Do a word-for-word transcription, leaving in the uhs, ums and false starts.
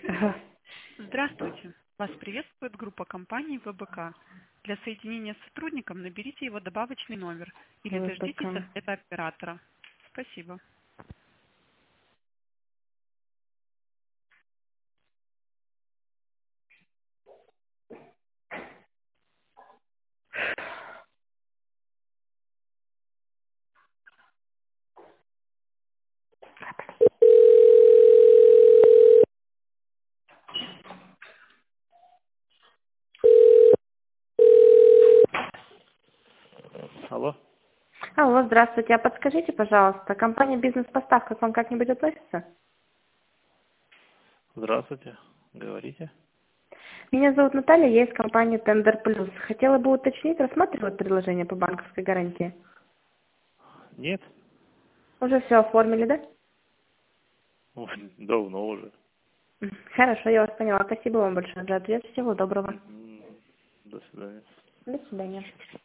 Ага. Здравствуйте. Вас приветствует группа компаний вэ бэ ка. Для соединения с сотрудником наберите его добавочный номер или дождитесь ВПК. ответа оператора. Спасибо. Алло, Алло, здравствуйте. А подскажите, пожалуйста, компания «Бизнес-поставка» к вам как-нибудь относится? здравствуйте, говорите. Меня зовут Наталья, я из компании «Тендер Плюс». Хотела бы уточнить, рассматривать предложение по банковской гарантии? Нет? Уже все оформили, да? Ой, давно уже. М, Хорошо, я вас поняла. Спасибо вам большое за ответ. Всего доброго. Мгм. До свидания. До свидания.